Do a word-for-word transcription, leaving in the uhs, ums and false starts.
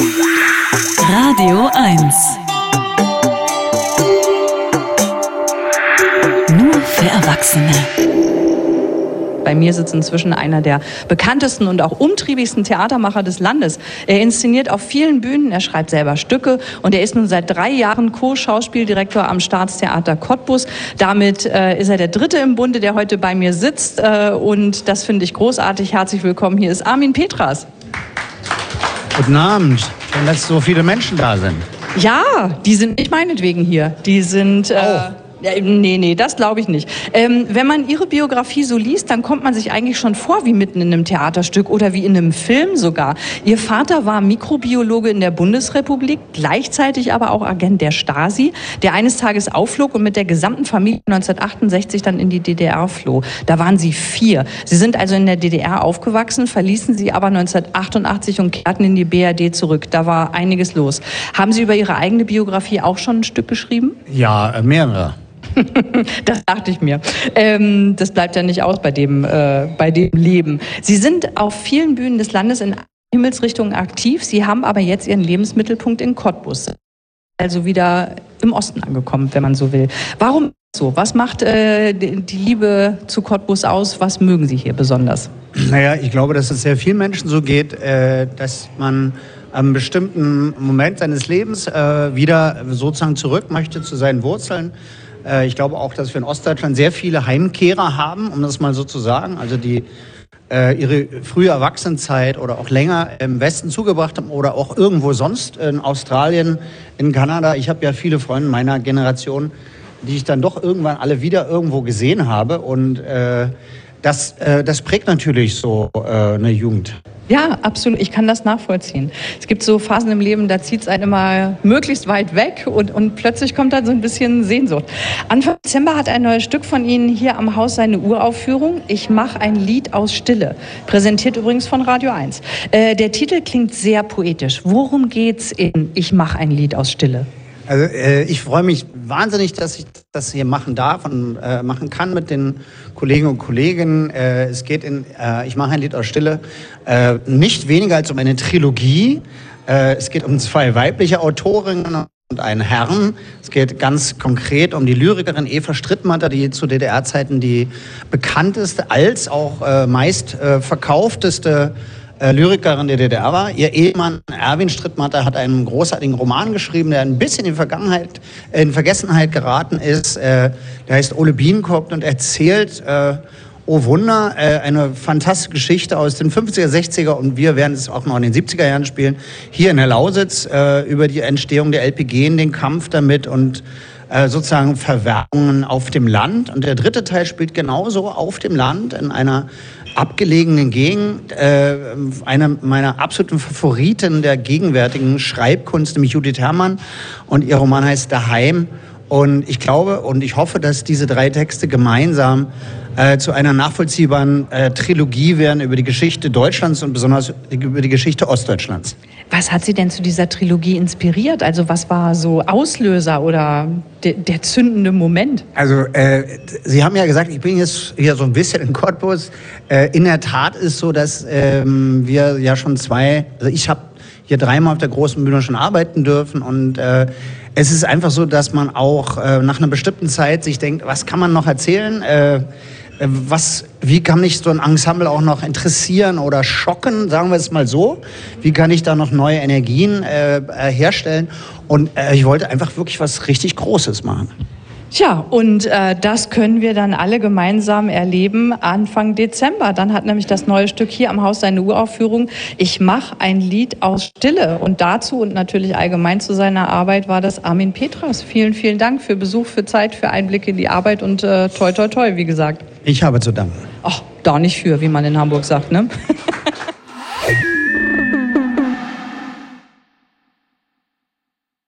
Radio eins. Nur für Erwachsene. Bei mir sitzt inzwischen einer der bekanntesten und auch umtriebigsten Theatermacher des Landes. Er inszeniert auf vielen Bühnen, er schreibt selber Stücke und er ist nun seit drei Jahren Co-Schauspieldirektor am Staatstheater Cottbus. Damit äh, ist er der Dritte im Bunde, der heute bei mir sitzt äh, und das finde ich großartig. Herzlich willkommen, hier ist Armin Petras. Guten Abend, schön, dass so viele Menschen da sind. Ja, die sind nicht meinetwegen hier, die sind... Äh, oh. Ja, nee, nee, das glaube ich nicht. Ähm, wenn man Ihre Biografie so liest, dann kommt man sich eigentlich schon vor wie mitten in einem Theaterstück oder wie in einem Film sogar. Ihr Vater war Mikrobiologe in der Bundesrepublik, gleichzeitig aber auch Agent der Stasi, der eines Tages aufflog und mit der gesamten Familie neunzehnhundertachtundsechzig dann in die D D R floh. Da waren Sie vier. Sie sind also in der D D R aufgewachsen, verließen Sie aber neunzehnhundertachtundachtzig und kehrten in die B R D zurück. Da war einiges los. Haben Sie über Ihre eigene Biografie auch schon ein Stück geschrieben? Ja, mehrere. Das dachte ich mir. Ähm, das bleibt ja nicht aus bei dem, äh, bei dem Leben. Sie sind auf vielen Bühnen des Landes in Himmelsrichtungen aktiv. Sie haben aber jetzt Ihren Lebensmittelpunkt in Cottbus. Also wieder im Osten angekommen, wenn man so will. Warum so? Was macht äh, die Liebe zu Cottbus aus? Was mögen Sie hier besonders? Naja, ich glaube, dass es sehr vielen Menschen so geht, äh, dass man am bestimmten Moment seines Lebens äh, wieder sozusagen zurück möchte zu seinen Wurzeln. Ich glaube auch, dass wir in Ostdeutschland sehr viele Heimkehrer haben, um das mal so zu sagen. Also die äh, ihre frühe Erwachsenenzeit oder auch länger im Westen zugebracht haben oder auch irgendwo sonst in Australien, in Kanada. Ich habe ja viele Freunde meiner Generation, die ich dann doch irgendwann alle wieder irgendwo gesehen habe. Und äh, das, äh, das prägt natürlich so äh, eine Jugend. Ja, absolut. Ich kann das nachvollziehen. Es gibt so Phasen im Leben, da zieht es einen immer möglichst weit weg und, und plötzlich kommt dann so ein bisschen Sehnsucht. Anfang Dezember hat ein neues Stück von Ihnen hier am Haus seine Uraufführung. Ich mache ein Lied aus Stille. Präsentiert übrigens von Radio eins. Äh, der Titel klingt sehr poetisch. Worum geht's in Ich mache ein Lied aus Stille? Also äh, ich freue mich wahnsinnig, dass ich das hier machen darf und äh, machen kann mit den Kollegen und Kolleginnen. Äh, es geht in äh, Ich mache ein Lied aus Stille äh, nicht weniger als um eine Trilogie. Äh, es geht um zwei weibliche Autorinnen und einen Herrn. Es geht ganz konkret um die Lyrikerin Eva Strittmatter, die zu D D R-Zeiten die bekannteste als auch äh, meist äh, verkaufteste Lyrikerin der D D R war. Ihr Ehemann Erwin Strittmatter hat einen großartigen Roman geschrieben, der ein bisschen in Vergangenheit, in Vergessenheit geraten ist. Der heißt Ole Bienenkorb und erzählt, oh Wunder, eine fantastische Geschichte aus den fünfziger, sechziger und wir werden es auch noch in den siebziger Jahren spielen, hier in der Lausitz, über die Entstehung der L P G, den Kampf damit und sozusagen Verwerfungen auf dem Land. Und der dritte Teil spielt genauso auf dem Land in einer abgelegenen Gegend. Äh, eine meiner absoluten Favoriten der gegenwärtigen Schreibkunst, nämlich Judith Herrmann. Und ihr Roman heißt Daheim. Und ich glaube und ich hoffe, dass diese drei Texte gemeinsam äh, zu einer nachvollziehbaren äh, Trilogie werden über die Geschichte Deutschlands und besonders über die Geschichte Ostdeutschlands. Was hat Sie denn zu dieser Trilogie inspiriert? Also was war so Auslöser oder de- der zündende Moment? Also äh, Sie haben ja gesagt, ich bin jetzt hier so ein bisschen in Cottbus. Äh, in der Tat ist so, dass ähm, wir ja schon zwei, also ich habe hier dreimal auf der großen Bühne schon arbeiten dürfen und äh, es ist einfach so, dass man auch äh, nach einer bestimmten Zeit sich denkt, was kann man noch erzählen? Äh, Was, wie kann mich so ein Ensemble auch noch interessieren oder schocken, sagen wir es mal so? Wie kann ich da noch neue Energien äh, herstellen? Und äh, ich wollte einfach wirklich was richtig Großes machen. Tja, und äh, das können wir dann alle gemeinsam erleben Anfang Dezember. Dann hat nämlich das neue Stück hier am Haus seine Uraufführung. Ich mache ein Lied aus Stille. Und dazu und natürlich allgemein zu seiner Arbeit war das Armin Petras. Vielen, vielen Dank für Besuch, für Zeit, für Einblick in die Arbeit und äh, toi, toi, toi, wie gesagt. Ich habe zu danken. Ach, da nicht für, wie man in Hamburg sagt, ne?